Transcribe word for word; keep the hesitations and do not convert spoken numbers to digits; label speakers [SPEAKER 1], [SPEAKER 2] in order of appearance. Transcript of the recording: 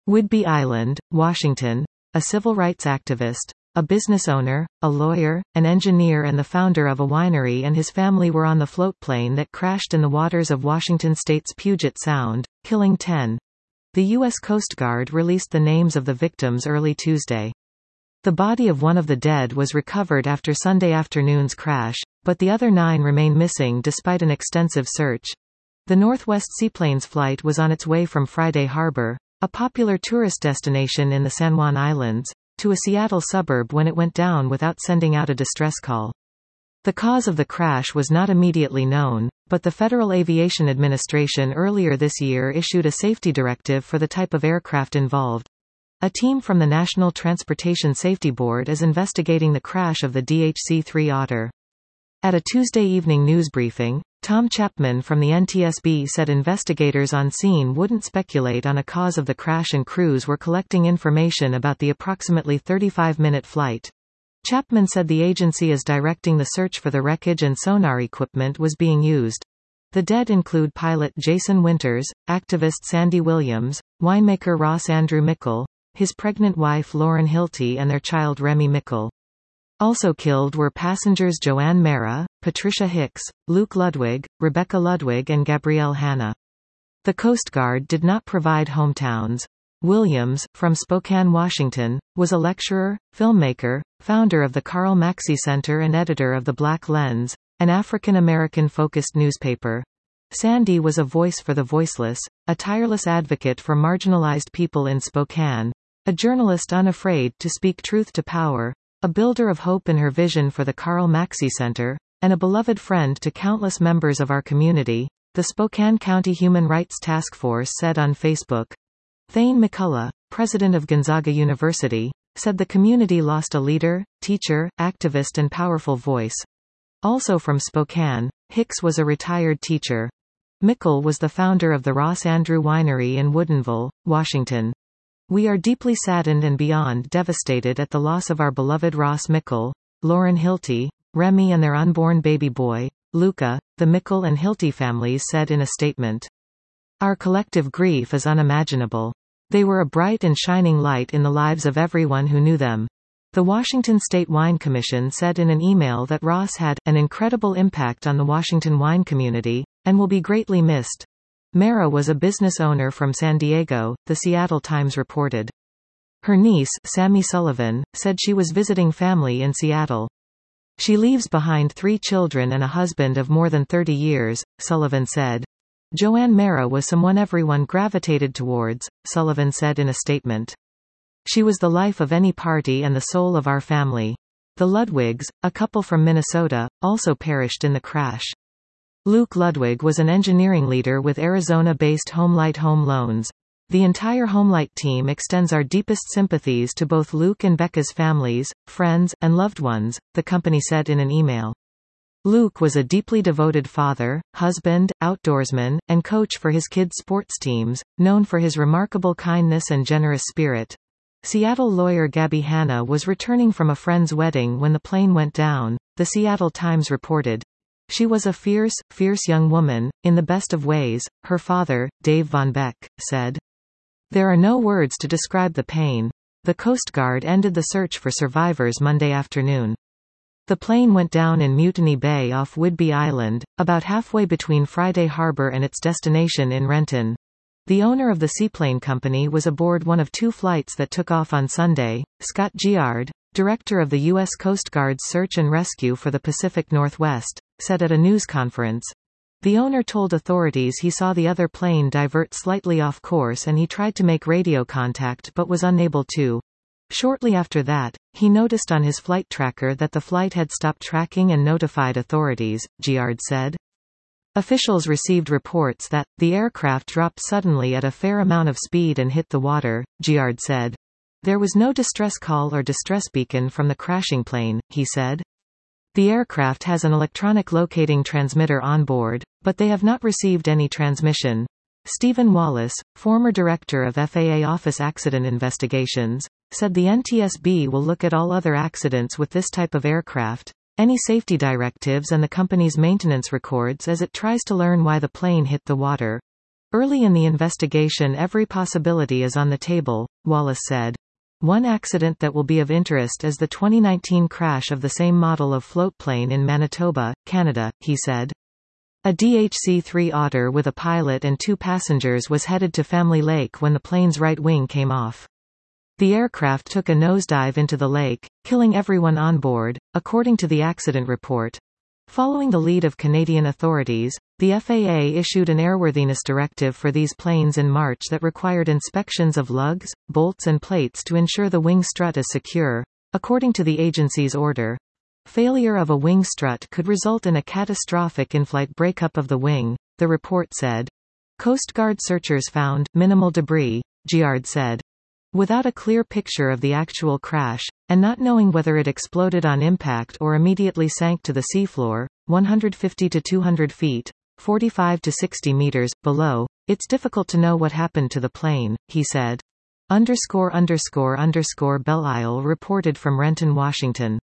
[SPEAKER 1] Whidbey Island, Washington. A civil rights activist, a business owner, a lawyer, an engineer and the founder of a winery and his family were on the floatplane that crashed in the waters of Washington state's Puget Sound, killing ten. The U S Coast Guard released the names of the victims early Tuesday. The body of one of the dead was recovered after Sunday afternoon's crash, but the other nine remain missing despite an extensive search. The Northwest Seaplanes flight was on its way from Friday Harbor, a popular tourist destination in the San Juan Islands, to a Seattle suburb when it went down without sending out a distress call. The cause of the crash was not immediately known, but the Federal Aviation Administration earlier this year issued a safety directive for the type of aircraft involved. A team from the National Transportation Safety Board is investigating the crash of the D H C three Otter. At a Tuesday evening news briefing, Tom Chapman from the N T S B said investigators on scene wouldn't speculate on a cause of the crash and crews were collecting information about the approximately thirty-five minute flight. Chapman said the agency is directing the search for the wreckage and sonar equipment was being used. The dead include pilot Jason Winters, activist Sandy Williams, winemaker Ross Andrew Mickle, his pregnant wife Lauren Hilty and their child Remy Mickle. Also killed were passengers Joanne Mara, Patricia Hicks, Luke Ludwig, Rebecca Ludwig and Gabrielle Hanna. The Coast Guard did not provide hometowns. Williams, from Spokane, Washington, was a lecturer, filmmaker, founder of the Karl Maxey Center and editor of The Black Lens, an African-American-focused newspaper. Sandy was a voice for the voiceless, a tireless advocate for marginalized people in Spokane, a journalist unafraid to speak truth to power, a builder of hope in her vision for the Karl Maxey Center, and a beloved friend to countless members of our community, the Spokane County Human Rights Task Force said on Facebook. Thane McCullough, president of Gonzaga University, said the community lost a leader, teacher, activist and powerful voice. Also from Spokane, Hicks was a retired teacher. Mickle was the founder of the Ross Andrew Winery in Woodinville, Washington. We are deeply saddened and beyond devastated at the loss of our beloved Ross Mickle, Lauren Hilty, Remy and their unborn baby boy, Luca, the Mickle and Hilty families said in a statement. Our collective grief is unimaginable. They were a bright and shining light in the lives of everyone who knew them. The Washington State Wine Commission said in an email that Ross had an incredible impact on the Washington wine community, and will be greatly missed. Mara was a business owner from San Diego, the Seattle Times reported. Her niece, Sammy Sullivan, said she was visiting family in Seattle. She leaves behind three children and a husband of more than thirty years, Sullivan said. Joanne Mara was someone everyone gravitated towards, Sullivan said in a statement. She was the life of any party and the soul of our family. The Ludwigs, a couple from Minnesota, also perished in the crash. Luke Ludwig was an engineering leader with Arizona-based Homelight Home Loans. The entire Homelight team extends our deepest sympathies to both Luke and Becca's families, friends, and loved ones, the company said in an email. Luke was a deeply devoted father, husband, outdoorsman, and coach for his kids' sports teams, known for his remarkable kindness and generous spirit. Seattle lawyer Gabby Hanna was returning from a friend's wedding when the plane went down, the Seattle Times reported. She was a fierce, fierce young woman, in the best of ways, her father, Dave Von Beck, said. There are no words to describe the pain. The Coast Guard ended the search for survivors Monday afternoon. The plane went down in Mutiny Bay off Whidbey Island, about halfway between Friday Harbor and its destination in Renton. The owner of the seaplane company was aboard one of two flights that took off on Sunday. Scott Giard, director of the U S Coast Guard's Search and Rescue for the Pacific Northwest, said at a news conference. The owner told authorities he saw the other plane divert slightly off course and he tried to make radio contact but was unable to. Shortly after that, he noticed on his flight tracker that the flight had stopped tracking and notified authorities, Giard said. Officials received reports that, the aircraft dropped suddenly at a fair amount of speed and hit the water, Giard said. There was no distress call or distress beacon from the crashing plane, he said. The aircraft has an electronic locating transmitter on board, but they have not received any transmission. Stephen Wallace, former director of F A A Office Accident Investigations, said the N T S B will look at all other accidents with this type of aircraft, any safety directives and the company's maintenance records as it tries to learn why the plane hit the water. Early in the investigation, every possibility is on the table, Wallace said. One accident that will be of interest is the twenty nineteen crash of the same model of floatplane in Manitoba, Canada, he said. A D H C three Otter with a pilot and two passengers was headed to Family Lake when the plane's right wing came off. The aircraft took a nosedive into the lake, killing everyone on board, according to the accident report. Following the lead of Canadian authorities, the F A A issued an airworthiness directive for these planes in March that required inspections of lugs, bolts and plates to ensure the wing strut is secure, according to the agency's order. Failure of a wing strut could result in a catastrophic in-flight breakup of the wing, the report said. Coast Guard searchers found minimal debris, Giard said. Without a clear picture of the actual crash, and not knowing whether it exploded on impact or immediately sank to the seafloor, one hundred fifty to two hundred feet, forty-five to sixty meters, below, it's difficult to know what happened to the plane, he said. Underscore underscore underscore Belle Isle reported from Renton, Washington.